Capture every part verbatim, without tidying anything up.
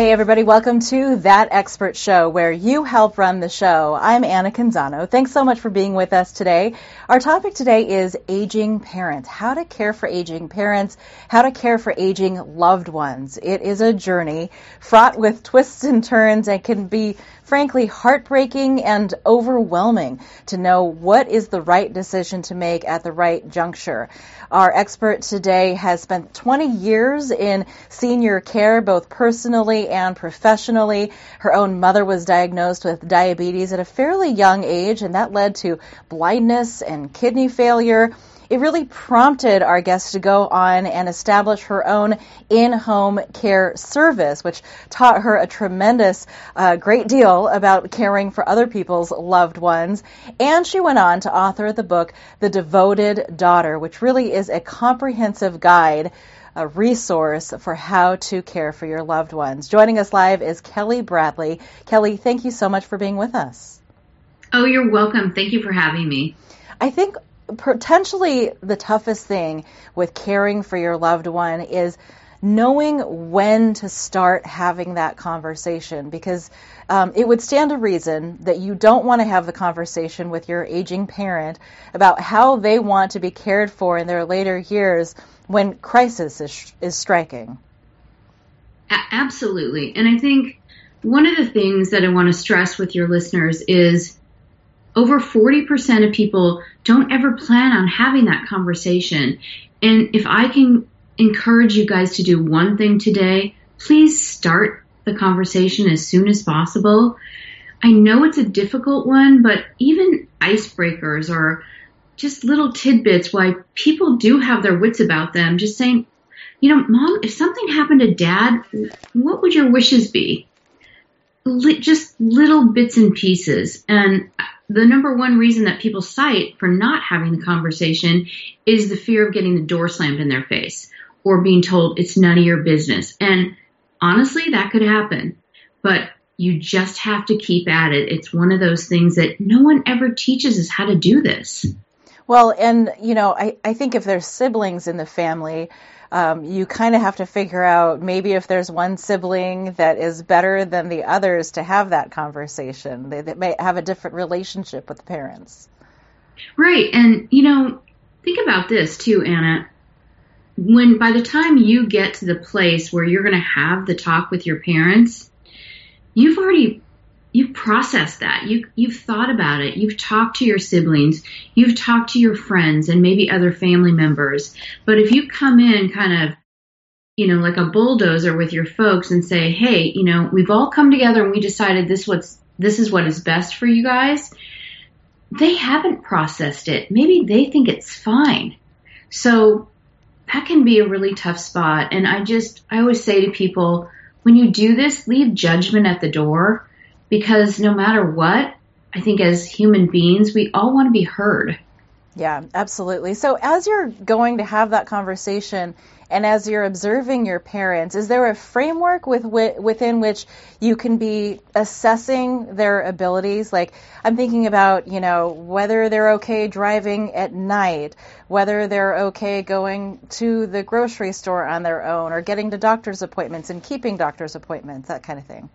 Hey everybody, welcome to That Expert Show, where you help run the show. I'm Anna Canzano. Thanks so much for being with us today. Our topic today is aging parents, how to care for aging parents, how to care for aging loved ones. It is a journey fraught with twists and turns and can be frankly heartbreaking and overwhelming to know what is the right decision to make at the right juncture. Our expert today has spent twenty years in senior care, both personally and professionally. Her own mother was diagnosed with diabetes at a fairly young age, and that led to blindness and kidney failure. It really prompted our guest to go on and establish her own in-home care service, which taught her a tremendous, uh, great deal about caring for other people's loved ones. And she went on to author the book, The Devoted Daughter, which really is a comprehensive guide, a resource for how to care for your loved ones. Joining us live is Kelly Bradley. Kelly, thank you so much for being with us. Oh, you're welcome. Thank you for having me. I think potentially the toughest thing with caring for your loved one is knowing when to start having that conversation, because um, it would stand to reason that you don't want to have the conversation with your aging parent about how they want to be cared for in their later years when crisis is, is striking. A- absolutely. And I think one of the things that I want to stress with your listeners is over forty percent of people don't ever plan on having that conversation. And if I can encourage you guys to do one thing today, please start the conversation as soon as possible. I know it's a difficult one, but even icebreakers or just little tidbits why people do have their wits about them, just saying, you know, Mom, if something happened to Dad, what would your wishes be? Just little bits and pieces. And the number one reason that people cite for not having the conversation is the fear of getting the door slammed in their face or being told it's none of your business. And honestly, that could happen, but you just have to keep at it. It's one of those things that no one ever teaches us how to do this. Well, and, you know, I, I think if there's siblings in the family, Um, you kind of have to figure out maybe if there's one sibling that is better than the others to have that conversation. They, they may have a different relationship with the parents. Right. And, you know, think about this too, Anna. When by the time you get to the place where you're going to have the talk with your parents, you've already You've processed that. You, you've thought about it. You've talked to your siblings. You've talked to your friends and maybe other family members. But if you come in kind of, you know, like a bulldozer with your folks and say, hey, you know, we've all come together and we decided this what's this is what is best for you guys, they haven't processed it. Maybe they think it's fine. So that can be a really tough spot. And I just, I always say to people, when you do this, leave judgment at the door. Because no matter what, I think as human beings, we all want to be heard. Yeah, absolutely. So as you're going to have that conversation and as you're observing your parents, is there a framework with within which you can be assessing their abilities? Like I'm thinking about, you know, whether they're okay driving at night, whether they're okay going to the grocery store on their own or getting to doctor's appointments and keeping doctor's appointments, that kind of thing.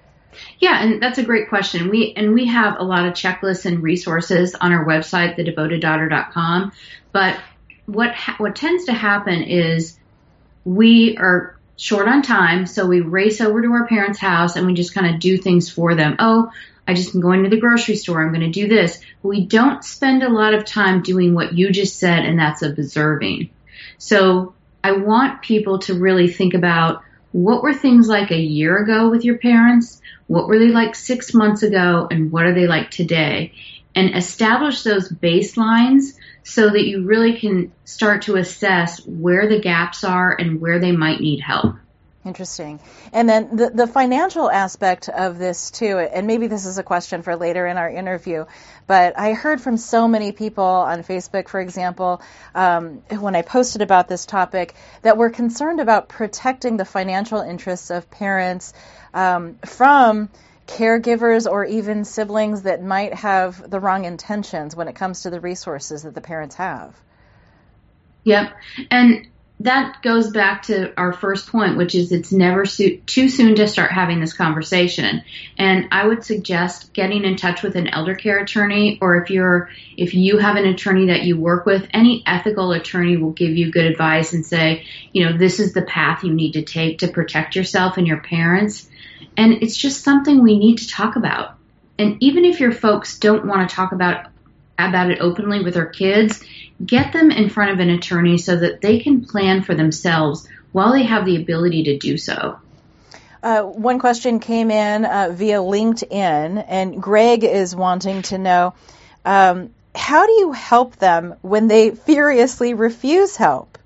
Yeah, and that's a great question. We and we have a lot of checklists and resources on our website, the devoted daughter dot com. But what ha- what tends to happen is we are short on time, so we race over to our parents' house and we just kind of do things for them. Oh, I just am going to the grocery store. I'm going to do this. But we don't spend a lot of time doing what you just said, and that's observing. So I want people to really think about what were things like a year ago with your parents? What were they like six months ago, and what are they like today? And establish those baselines so that you really can start to assess where the gaps are and where they might need help. Interesting. And then the, the financial aspect of this too, and maybe this is a question for later in our interview, but I heard from so many people on Facebook, for example, um, when I posted about this topic, that were concerned about protecting the financial interests of parents um, from caregivers or even siblings that might have the wrong intentions when it comes to the resources that the parents have. Yep. And that goes back to our first point, which is it's never so- too soon to start having this conversation. And I would suggest getting in touch with an elder care attorney, or if you're, if you have an attorney that you work with, any ethical attorney will give you good advice and say, you know, this is the path you need to take to protect yourself and your parents. And it's just something we need to talk about. And even if your folks don't want to talk about about it openly with their kids, get them in front of an attorney so that they can plan for themselves while they have the ability to do so. Uh, one question came in uh, via LinkedIn, and Greg is wanting to know, um, how do you help them when they furiously refuse help?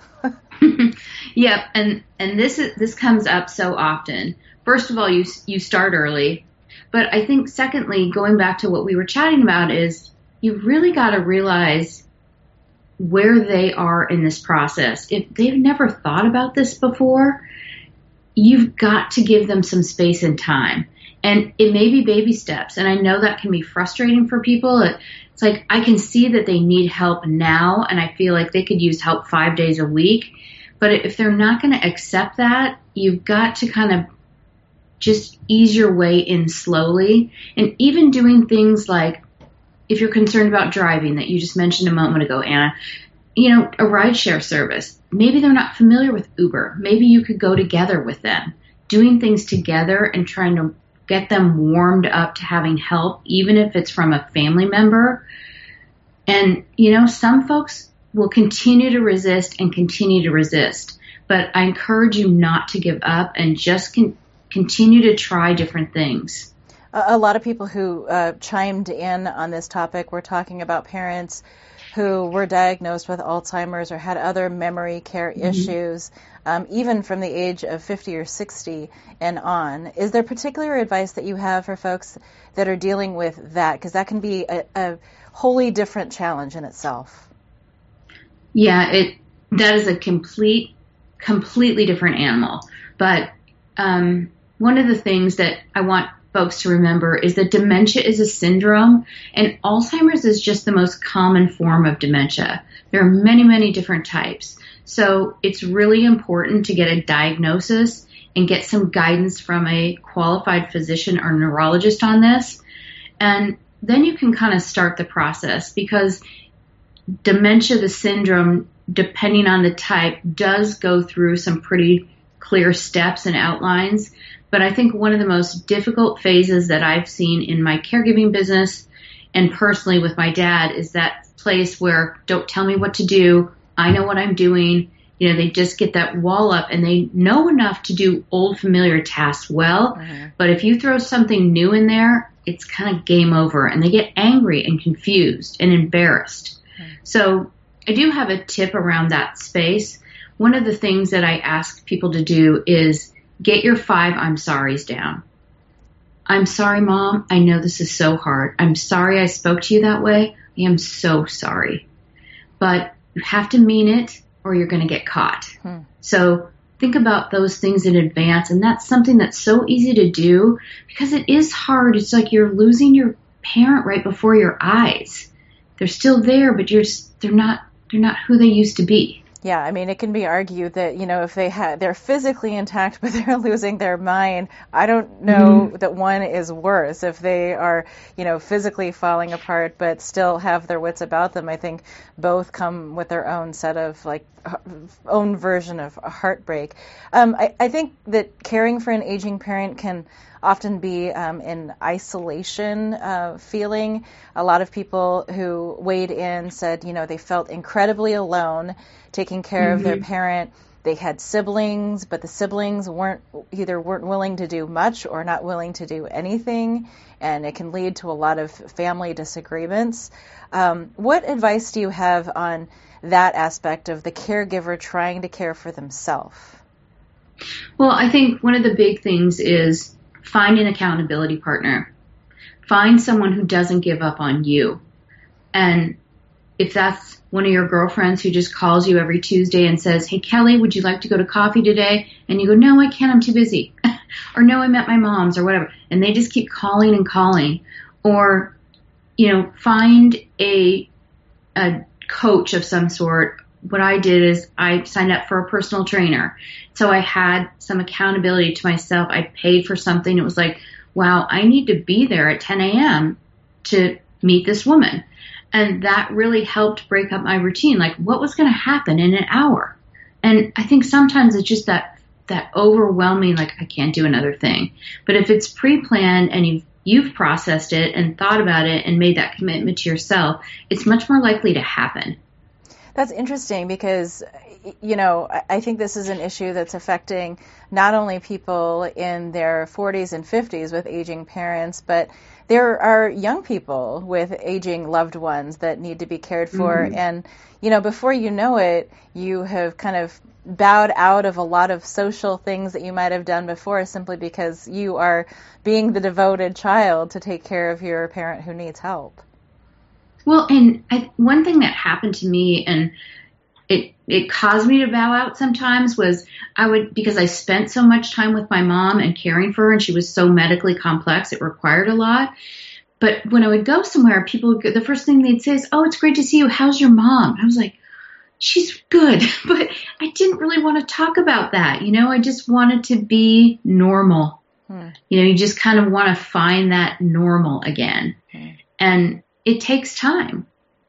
Yep, and and this is this comes up so often. First of all, you you start early, but I think secondly, going back to what we were chatting about, is you've really got to realize where they are in this process. If they've never thought about this before, you've got to give them some space and time. And it may be baby steps. And I know that can be frustrating for people. It's like, I can see that they need help now, and I feel like they could use help five days a week. But if they're not going to accept that, you've got to kind of just ease your way in slowly. And even doing things like, if you're concerned about driving, that you just mentioned a moment ago, Anna, you know, a rideshare service. Maybe they're not familiar with Uber. Maybe you could go together with them, doing things together and trying to get them warmed up to having help, even if it's from a family member. And, you know, some folks will continue to resist and continue to resist. But I encourage you not to give up and just con- continue to try different things. A lot of people who uh, chimed in on this topic were talking about parents who were diagnosed with Alzheimer's or had other memory care mm-hmm. issues, um, even from the age of fifty or sixty and on. Is there particular advice that you have for folks that are dealing with that? Because that can be a, a wholly different challenge in itself. Yeah, it that is a complete, completely different animal. But um, one of the things that I want folks to remember is that dementia is a syndrome, and Alzheimer's is just the most common form of dementia. There are many, many different types. So it's really important to get a diagnosis and get some guidance from a qualified physician or neurologist on this. And then you can kind of start the process, because dementia, the syndrome, depending on the type, does go through some pretty clear steps and outlines. But I think one of the most difficult phases that I've seen in my caregiving business and personally with my dad is that place where don't tell me what to do. I know what I'm doing. You know, they just get that wall up and they know enough to do old familiar tasks well. Mm-hmm. But if you throw something new in there, it's kind of game over, and they get angry and confused and embarrassed. Mm-hmm. So I do have a tip around that space. One of the things that I ask people to do is get your five I'm sorry's down. I'm sorry, Mom. I know this is so hard. I'm sorry I spoke to you that way. I am so sorry. But you have to mean it or you're going to get caught. Hmm. So think about those things in advance. And that's something that's so easy to do because it is hard. It's like you're losing your parent right before your eyes. They're still there, but you're they're not they're not who they used to be. Yeah, I mean, it can be argued that, you know, if they had, they're physically intact, but they're losing their mind, I don't know mm-hmm. that one is worse. If they are, you know, physically falling apart, but still have their wits about them, I think both come with their own set of, like, own version of heartbreak. Um, I, I think that caring for an aging parent can often be um, an isolation uh, feeling. A lot of people who weighed in said, you know, they felt incredibly alone taking care mm-hmm. of their parent. They had siblings, but the siblings weren't either weren't willing to do much or not willing to do anything, and it can lead to a lot of family disagreements. Um, what advice do you have on that aspect of the caregiver trying to care for themselves? Well, I think one of the big things is find an accountability partner. Find someone who doesn't give up on you. And if that's one of your girlfriends who just calls you every Tuesday and says, hey, Kelly, would you like to go to coffee today? And you go, no, I can't, I'm too busy. Or no, I'm at my mom's or whatever. And they just keep calling and calling. Or, you know, find a, a coach of some sort what I did is I signed up for a personal trainer. So I had some accountability to myself. I paid for something. It was like, wow, I need to be there at ten a.m. to meet this woman. And that really helped break up my routine. Like, what was going to happen in an hour? And I think sometimes it's just that that overwhelming, like, I can't do another thing. But if it's pre-planned and you've, you've processed it and thought about it and made that commitment to yourself, it's much more likely to happen. That's interesting because, you know, I think this is an issue that's affecting not only people in their forties and fifties with aging parents, but there are young people with aging loved ones that need to be cared for. Mm-hmm. And, you know, before you know it, you have kind of bowed out of a lot of social things that you might have done before simply because you are being the devoted child to take care of your parent who needs help. Well, and I, one thing that happened to me, and it it caused me to bow out sometimes, was I would, because I spent so much time with my mom and caring for her, and she was so medically complex, it required a lot. But when I would go somewhere, people, the first thing they'd say is, "Oh, it's great to see you. How's your mom?" I was like, "She's good," but I didn't really want to talk about that. You know, I just wanted to be normal. Hmm. You know, you just kind of want to find that normal again. Hmm. And it takes time.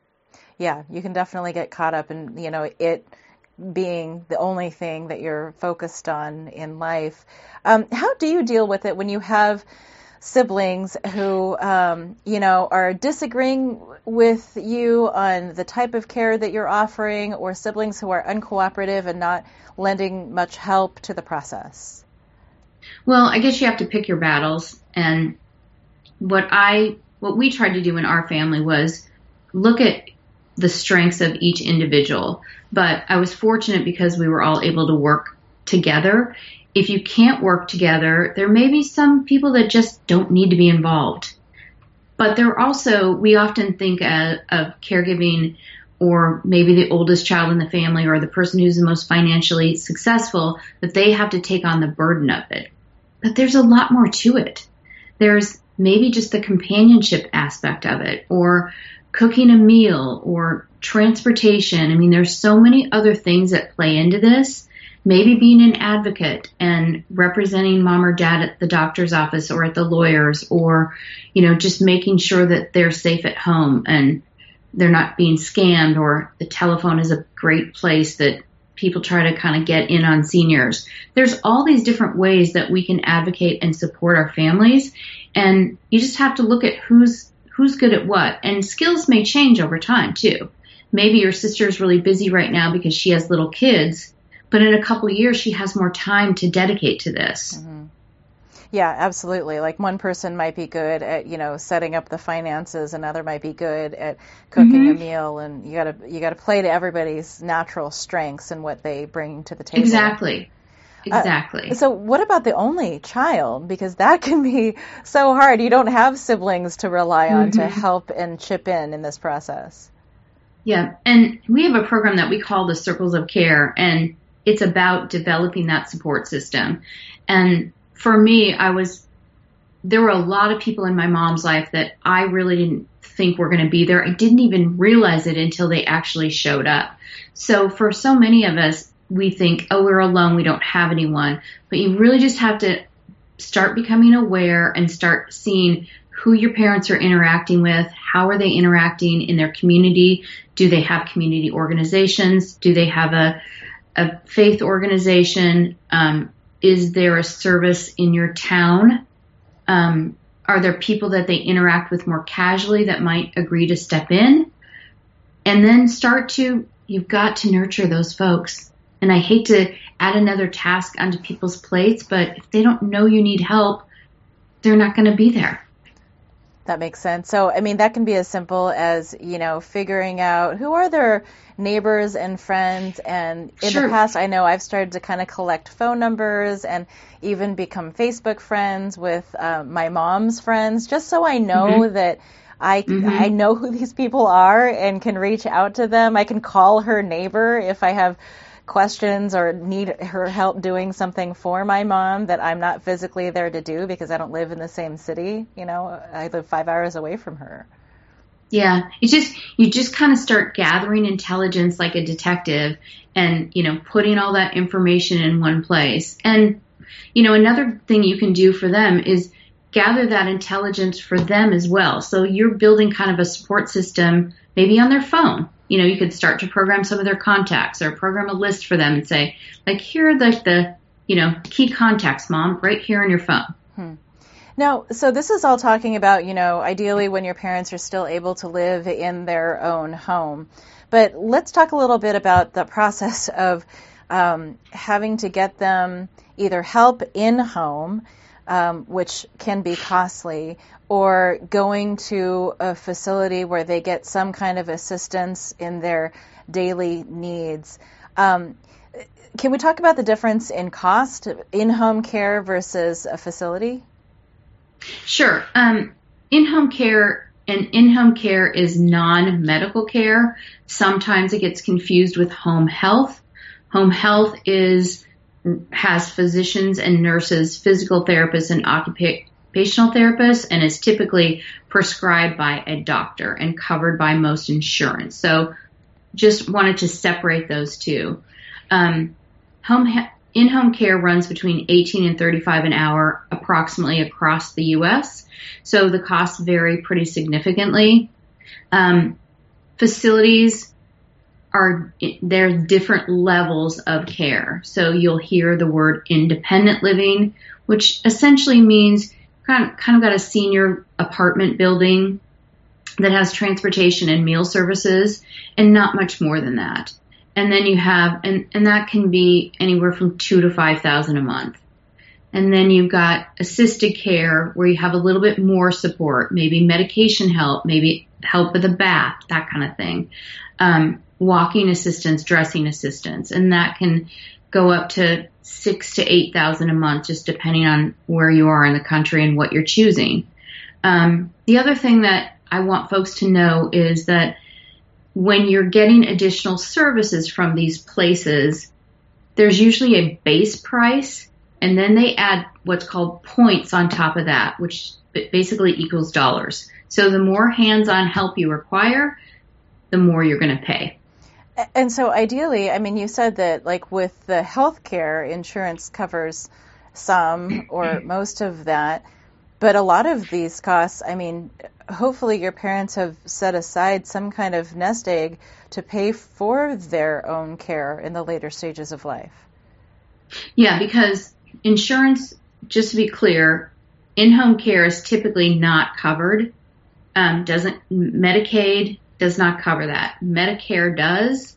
Yeah, you can definitely get caught up in, you know, it being the only thing that you're focused on in life. Um, how do you deal with it when you have siblings who, um, you know, are disagreeing with you on the type of care that you're offering, or siblings who are uncooperative and not lending much help to the process? Well, I guess you have to pick your battles. And what I What we tried to do in our family was look at the strengths of each individual. But I was fortunate because we were all able to work together. If you can't work together, there may be some people that just don't need to be involved. But there are also, we often think of, of caregiving, or maybe the oldest child in the family or the person who's the most financially successful, that they have to take on the burden of it. But there's a lot more to it. There's maybe just the companionship aspect of it, or cooking a meal, or transportation. I mean, there's so many other things that play into this. Maybe being an advocate and representing mom or dad at the doctor's office or at the lawyer's, or, you know, just making sure that they're safe at home and they're not being scammed, or the telephone is a great place that people try to kind of get in on seniors. There's all these different ways that we can advocate and support our families. And you just have to look at who's who's good at what. And skills may change over time, too. Maybe your sister is really busy right now because she has little kids, but in a couple of years, she has more time to dedicate to this. Mm-hmm. Yeah, absolutely. Like, one person might be good at, you know, setting up the finances, another might be good at cooking mm-hmm. a meal, and you gotta you gotta play to everybody's natural strengths and what they bring to the table. Exactly. Exactly. Uh, so what about the only child? Because that can be so hard. You don't have siblings to rely on mm-hmm. to help and chip in in this process. Yeah. And we have a program that we call the Circles of Care, and it's about developing that support system. And for me, I was, there were a lot of people in my mom's life that I really didn't think were going to be there. I didn't even realize it until they actually showed up. So for so many of us, we think, oh, we're alone, we don't have anyone. But you really just have to start becoming aware and start seeing who your parents are interacting with, how are they interacting in their community, do they have community organizations, do they have a, a faith organization, um, is there a service in your town, um, are there people that they interact with more casually that might agree to step in, and then start to, you've got to nurture those folks. And I hate to add another task onto people's plates, but if they don't know you need help, they're not going to be there. That makes sense. So, I mean, that can be as simple as, you know, figuring out who are their neighbors and friends. And in sure. the past, I know I've started to kind of collect phone numbers and even become Facebook friends with uh, my mom's friends, just so I know mm-hmm. that I, mm-hmm. I know who these people are and can reach out to them. I can call her neighbor if I have questions or need her help doing something for my mom that I'm not physically there to do because I don't live in the same city. You know, I live five hours away from her. Yeah, it's just, you just kind of start gathering intelligence like a detective and, you know, putting all that information in one place. And, you know, another thing you can do for them is gather that intelligence for them as well. So you're building kind of a support system, maybe on their phone. You know, you could start to program some of their contacts or program a list for them and say, like, here are like the, you know, key contacts, Mom, right here on your phone. Hmm. Now, so this is all talking about, you know, ideally when your parents are still able to live in their own home. But let's talk a little bit about the process of um, having to get them either help in home, um, which can be costly, or going to a facility where they get some kind of assistance in their daily needs. Um, can we talk about the difference in cost, in-home care versus a facility? Sure. Um, in-home care and in-home care is non-medical care. Sometimes it gets confused with home health. Home health is has physicians and nurses, physical therapists, and occupational therapists, and is typically prescribed by a doctor and covered by most insurance. So just wanted to separate those two. Um, home he- In-home care runs between eighteen and thirty-five an hour approximately across the U S, so the costs vary pretty significantly. Um, facilities are, there are different levels of care. So you'll hear the word independent living, which essentially means kind of, kind of got a senior apartment building that has transportation and meal services and not much more than that. And then you have, and, and that can be anywhere from two to five thousand a month. And then you've got assisted care where you have a little bit more support, maybe medication help, maybe help with a bath, that kind of thing. Um, walking assistance, dressing assistance, and that can go up to six to eight thousand a month, just depending on where you are in the country and what you're choosing. Um, the other thing that I want folks to know is that when you're getting additional services from these places, there's usually a base price, and then they add what's called points on top of that, which basically equals dollars. So the more hands-on help you require, the more you're going to pay. And so ideally, I mean, you said that like with the healthcare, insurance covers some or most of that, but a lot of these costs, I mean, hopefully your parents have set aside some kind of nest egg to pay for their own care in the later stages of life. Yeah, because insurance, just to be clear, in-home care is typically not covered. Um, doesn't Medicaid does not cover that. Medicare does.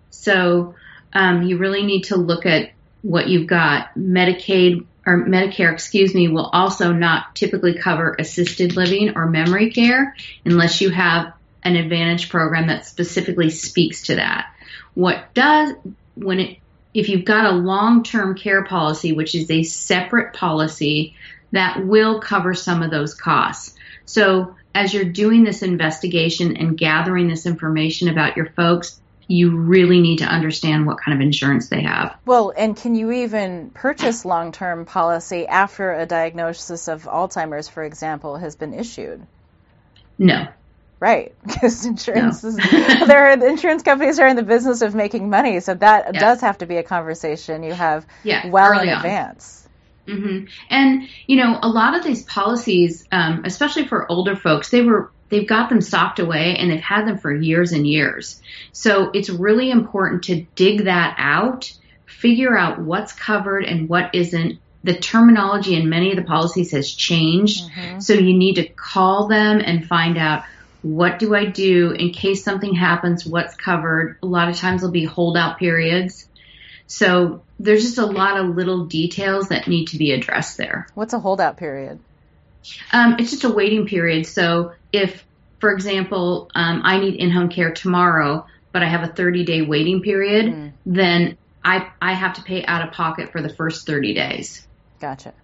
So um, you really need to look at what you've got. Medicaid or Medicare, excuse me, will also not typically cover assisted living or memory care unless you have an Advantage program that specifically speaks to that. What does, when it, if you've got a long-term care policy, which is a separate policy, that will cover some of those costs. So as you're doing this investigation and gathering this information about your folks, you really need to understand what kind of insurance they have. Well, and can you even purchase long-term policy after a diagnosis of Alzheimer's, for example, has been issued? No. Right, because insurance no. is, there are, the insurance companies are in the business of making money, so that yeah. does have to be a conversation you have yeah, well in advance. Mm-hmm. And, you know, a lot of these policies, um, especially for older folks, they were they've got them stocked away and they've had them for years and years. So it's really important to dig that out, figure out what's covered and what isn't. The terminology in many of the policies has changed. Mm-hmm. So you need to call them and find out, what do I do in case something happens? What's covered? A lot of times there'll be holdout periods. So there's just a lot of little details that need to be addressed there. What's a holdout period? Um, it's just a waiting period. So if, for example, um, I need in-home care tomorrow, but I have a thirty-day waiting period, mm. then I I have to pay out of pocket for the first thirty days. Gotcha.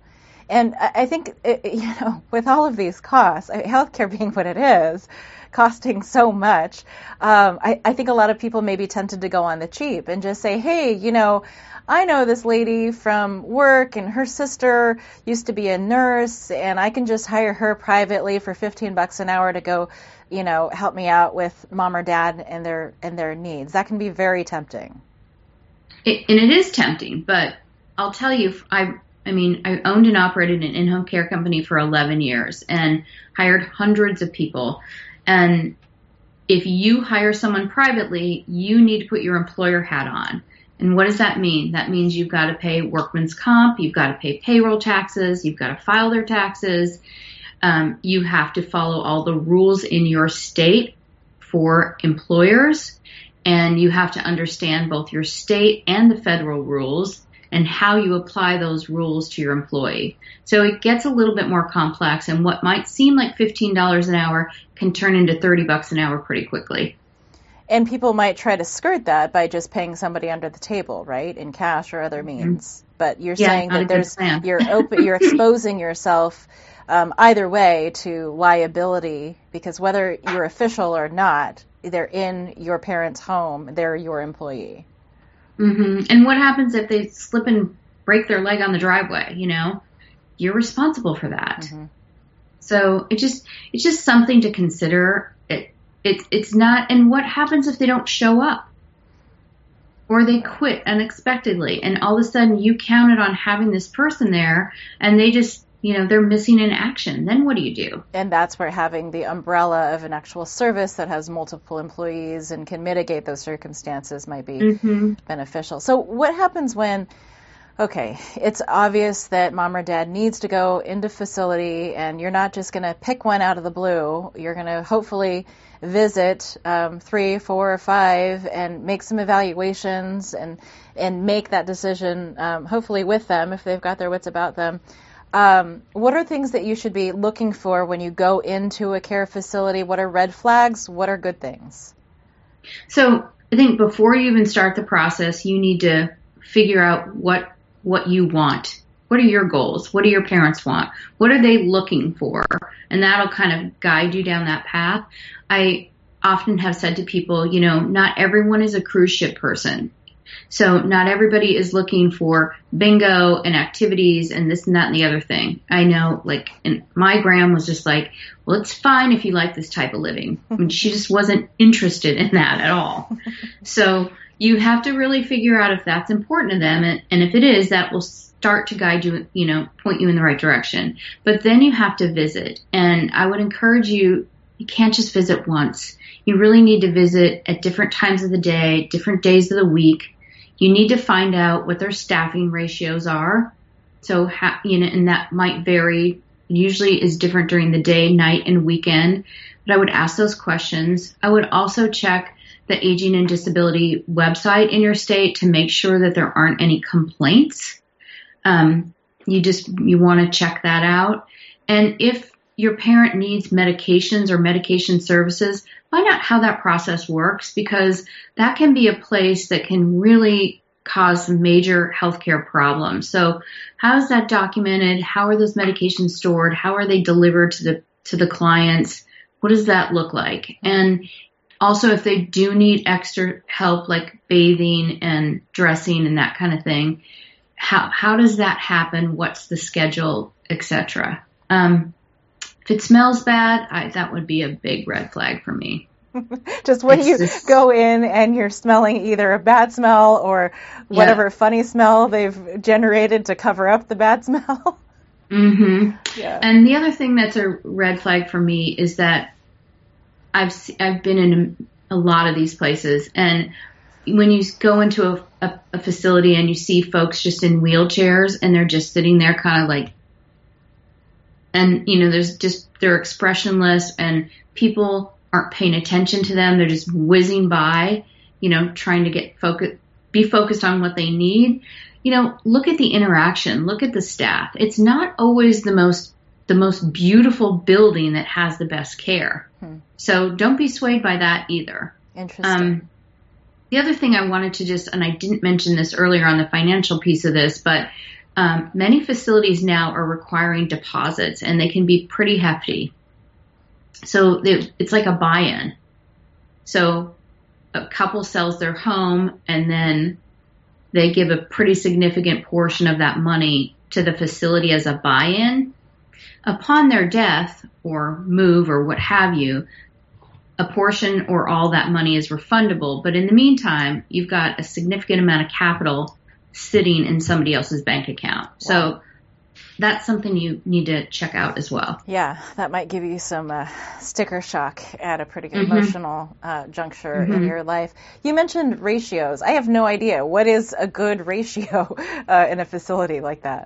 And I think, you know, with all of these costs, healthcare being what it is, costing so much, um, I, I think a lot of people may be tempted to go on the cheap and just say, hey, you know, I know this lady from work and her sister used to be a nurse and I can just hire her privately for fifteen bucks an hour to go, you know, help me out with mom or dad and their and their needs. That can be very tempting. It, and it is tempting, but I'll tell you, I I mean, I owned and operated an in-home care company for eleven years and hired hundreds of people. And if you hire someone privately, you need to put your employer hat on. And what does that mean? That means you've got to pay workman's comp, you've got to pay payroll taxes, you've got to file their taxes, um, you have to follow all the rules in your state for employers, and you have to understand both your state and the federal rules and how you apply those rules to your employee. So it gets a little bit more complex, and what might seem like fifteen dollars an hour can turn into thirty bucks an hour pretty quickly. And people might try to skirt that by just paying somebody under the table, right, in cash or other means. Mm-hmm. But you're yeah, saying that there's you're open, you're exposing yourself um, either way to liability, because whether you're official or not, they're in your parents' home, they're your employee. Mm-hmm. And what happens if they slip and break their leg on the driveway? You know, you're responsible for that. Mm-hmm. So it just it's just something to consider. It It's it's not, and what happens if they don't show up or they quit unexpectedly and all of a sudden you counted on having this person there and they just, you know, they're missing in action? Then what do you do? And that's where having the umbrella of an actual service that has multiple employees and can mitigate those circumstances might be mm-hmm. beneficial. So what happens when, okay, it's obvious that mom or dad needs to go into facility and you're not just going to pick one out of the blue. You're going to hopefully visit um, three, four, or five and make some evaluations and, and make that decision, um, hopefully with them if they've got their wits about them. Um, what are things that you should be looking for when you go into a care facility? What are red flags? What are good things? So I think before you even start the process, you need to figure out what what you want. What are your goals? What do your parents want? What are they looking for? And that'll kind of guide you down that path. I often have said to people, you know, not everyone is a cruise ship person. So not everybody is looking for bingo and activities and this and that and the other thing. I know, like, and my gram was just like, well, it's fine if you like this type of living. I mean, she just wasn't interested in that at all. So you have to really figure out if that's important to them. And, and if it is, that will start to guide you, you know, point you in the right direction. But then you have to visit. And I would encourage you, you can't just visit once. You really need to visit at different times of the day, different days of the week. You need to find out what their staffing ratios are. So, ha- you know, and that might vary. Usually is different during the day, night, and weekend. But I would ask those questions. I would also check the Aging and Disability website in your state to make sure that there aren't any complaints. Um, you just, you want to check that out. And if your parent needs medications or medication services, find out how that process works, because that can be a place that can really cause major healthcare problems. So how is that documented? How are those medications stored? How are they delivered to the to the clients? What does that look like? And also, if they do need extra help like bathing and dressing and that kind of thing, how how does that happen? What's the schedule, et cetera? Um, if it smells bad, I, that would be a big red flag for me. Just when it's you just, go in and you're smelling either a bad smell or whatever yeah. funny smell they've generated to cover up the bad smell. Mm-hmm. Yeah. And the other thing that's a red flag for me is that I've I've been in a lot of these places, and when you go into a, a, a facility and you see folks just in wheelchairs and they're just sitting there kind of like, and you know, there's just, they're expressionless and people aren't paying attention to them. They're just whizzing by, you know, trying to get focus, be focused on what they need. You know, look at the interaction, look at the staff. It's not always the most, the most beautiful building that has the best care. Hmm. So don't be swayed by that either. Interesting. Um, the other thing I wanted to just, and I didn't mention this earlier on the financial piece of this, but um, many facilities now are requiring deposits, and they can be pretty hefty. So they, it's like a buy-in. So a couple sells their home, and then they give a pretty significant portion of that money to the facility as a buy-in. Upon their death or move or what have you, a portion or all that money is refundable. But in the meantime, you've got a significant amount of capital sitting in somebody else's bank account. Wow. So that's something you need to check out as well. Yeah, that might give you some uh, sticker shock at a pretty mm-hmm. emotional uh, juncture mm-hmm. in your life. You mentioned ratios. I have no idea. What is a good ratio uh, in a facility like that?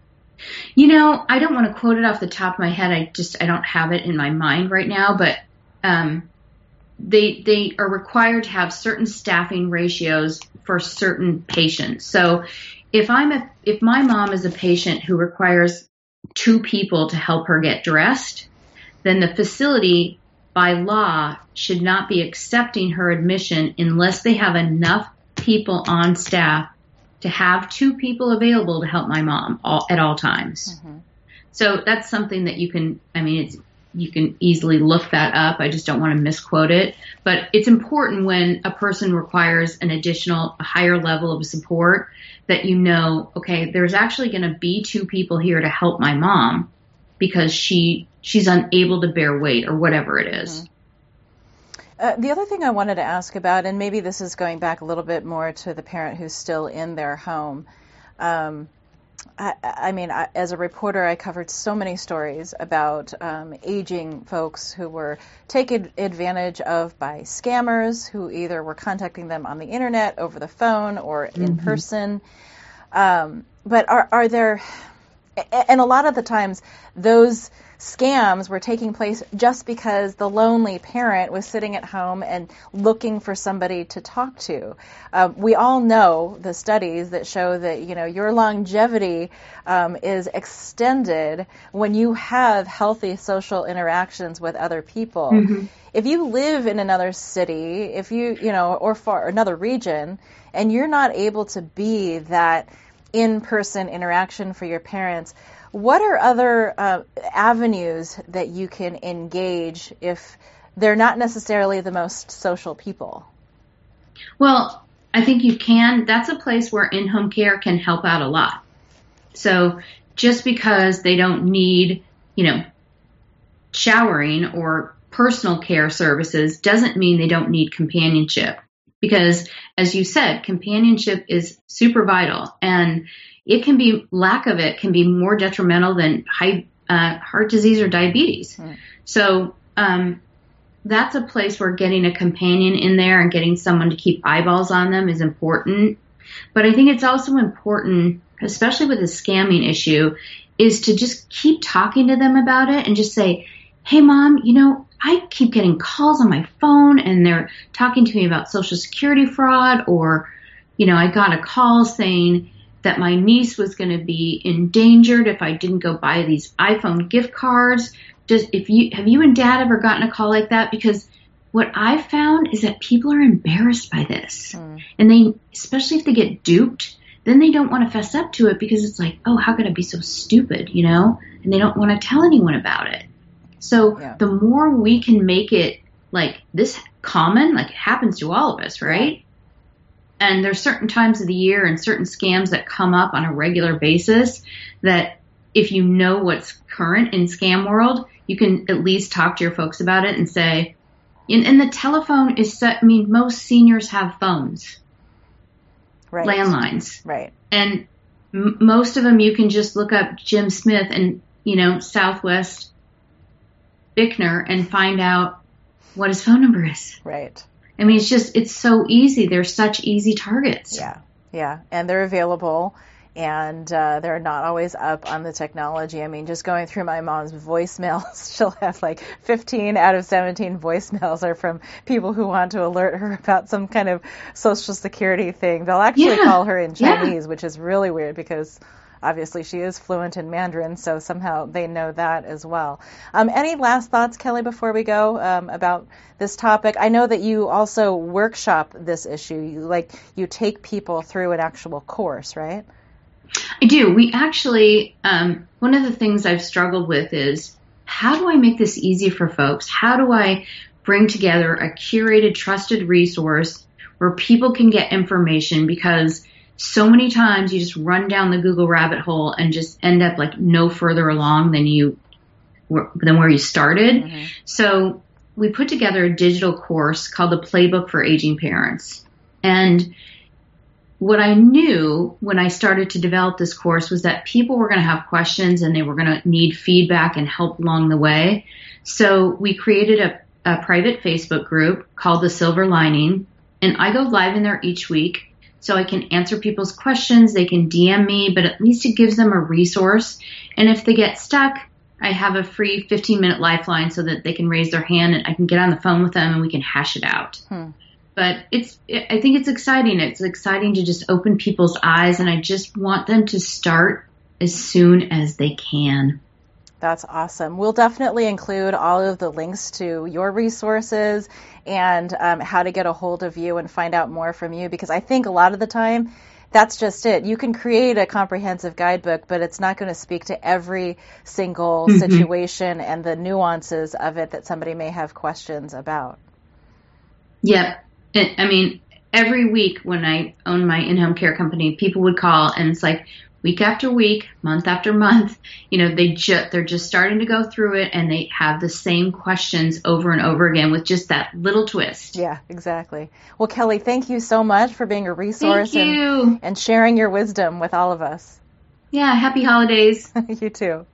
You know, I don't want to quote it off the top of my head. I just, I don't have it in my mind right now, but um, they they are required to have certain staffing ratios for certain patients. So if I'm a, if my mom is a patient who requires two people to help her get dressed, then the facility by law should not be accepting her admission unless they have enough people on staff to have two people available to help my mom all, at all times. Mm-hmm. So that's something that you can, I mean, it's, you can easily look that up. I just don't want to misquote it. But it's important when a person requires an additional, a higher level of support that you know, okay, there's actually going to be two people here to help my mom because she she's unable to bear weight or whatever it is. Mm-hmm. Uh, the other thing I wanted to ask about, and maybe this is going back a little bit more to the parent who's still in their home. Um, I, I mean, I, as a reporter, I covered so many stories about um, aging folks who were taken advantage of by scammers who either were contacting them on the internet, over the phone, or in mm-hmm. person. Um, but are, are there, and a lot of the times, those scams were taking place just because the lonely parent was sitting at home and looking for somebody to talk to. Uh, we all know the studies that show that, you know, your longevity um, is extended when you have healthy social interactions with other people. Mm-hmm. If you live in another city, if you, you know, or far another region, and you're not able to be that in-person interaction for your parents, what are other uh, avenues that you can engage if they're not necessarily the most social people? Well, I think you can. That's a place where in-home care can help out a lot. So just because they don't need, you know, showering or personal care services doesn't mean they don't need companionship. Because, as you said, companionship is super vital, and it can be, lack of it can be more detrimental than high, uh, heart disease or diabetes. Mm. So um, that's a place where getting a companion in there and getting someone to keep eyeballs on them is important. But I think it's also important, especially with the scamming issue, is to just keep talking to them about it and just say, hey, Mom, you know, I keep getting calls on my phone and they're talking to me about Social Security fraud, or, you know, I got a call saying that my niece was going to be endangered if I didn't go buy these iPhone gift cards. Does, if you, have you and Dad ever gotten a call like that? Because what I've found is that people are embarrassed by this. Mm. And they, especially if they get duped, then they don't want to fess up to it because it's like, oh, how could I be so stupid, you know? And they don't want to tell anyone about it. So yeah. The more we can make it like this common, like it happens to all of us, right? Yeah. And there's certain times of the year and certain scams that come up on a regular basis that if you know what's current in scam world, you can at least talk to your folks about it and say, and, and the telephone is set, I mean, most seniors have phones, right. landlines. Right. And m- most of them you can just look up Jim Smith and, you know, Southwest Bickner and find out what his phone number is. Right. I mean, it's just, it's so easy. They're such easy targets. Yeah. Yeah. And they're available and uh, they're not always up on the technology. I mean, just going through my mom's voicemails, she'll have like fifteen out of seventeen voicemails are from people who want to alert her about some kind of Social Security thing. They'll actually yeah. call her in Chinese, yeah. which is really weird because obviously she is fluent in Mandarin, so somehow they know that as well. Um, any last thoughts, Kelly, before we go um, about this topic? I know that you also workshop this issue. You, like, you take people through an actual course, right? I do. We actually, um, one of the things I've struggled with is how do I make this easy for folks? How do I bring together a curated, trusted resource where people can get information? Because so many times you just run down the Google rabbit hole and just end up like no further along than you than where you started. Mm-hmm. So we put together a digital course called the Playbook for Aging Parents. And what I knew when I started to develop this course was that people were going to have questions and they were going to need feedback and help along the way. So we created a, a private Facebook group called The Silver Lining, and I go live in there each week so I can answer people's questions. They can D M me, but at least it gives them a resource. And if they get stuck, I have a free fifteen minute lifeline so that they can raise their hand and I can get on the phone with them and we can hash it out. Hmm. But it's, I think it's exciting. It's exciting to just open people's eyes, and I just want them to start as soon as they can. That's awesome. We'll definitely include all of the links to your resources and um, how to get a hold of you and find out more from you, because I think a lot of the time that's just it. You can create a comprehensive guidebook, but it's not going to speak to every single mm-hmm. situation and the nuances of it that somebody may have questions about. Yep. I mean, every week when I owned my in-home care company, people would call and it's like week after week, month after month, you know, they just, they're just starting to go through it and they have the same questions over and over again with just that little twist. Yeah, exactly. Well, Kelly, thank you so much for being a resource thank you. And, and sharing your wisdom with all of us. Yeah, happy holidays. You too.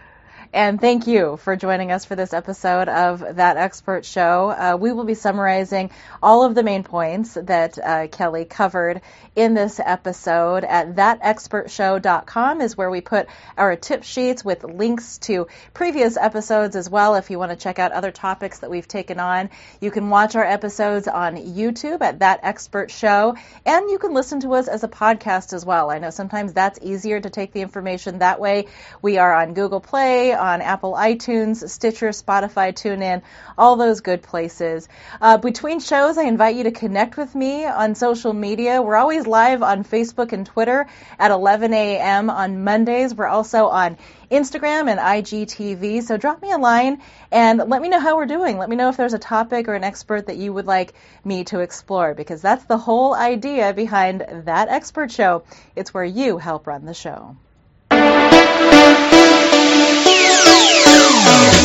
And thank you for joining us for this episode of That Expert Show. Uh, we will be summarizing all of the main points that uh, Kelly covered in this episode at that expert show dot com is where we put our tip sheets with links to previous episodes as well. If you want to check out other topics that we've taken on, you can watch our episodes on YouTube at That Expert Show, and you can listen to us as a podcast as well. I know sometimes that's easier to take the information that way. We are on Google Play, on Apple iTunes, Stitcher, Spotify, TuneIn, all those good places. Uh, between shows, I invite you to connect with me on social media. We're always live on Facebook and Twitter at eleven a.m. on Mondays. We're also on Instagram and I G T V. So drop me a line and let me know how we're doing. Let me know if there's a topic or an expert that you would like me to explore, because that's the whole idea behind That Expert Show. It's where you help run the show.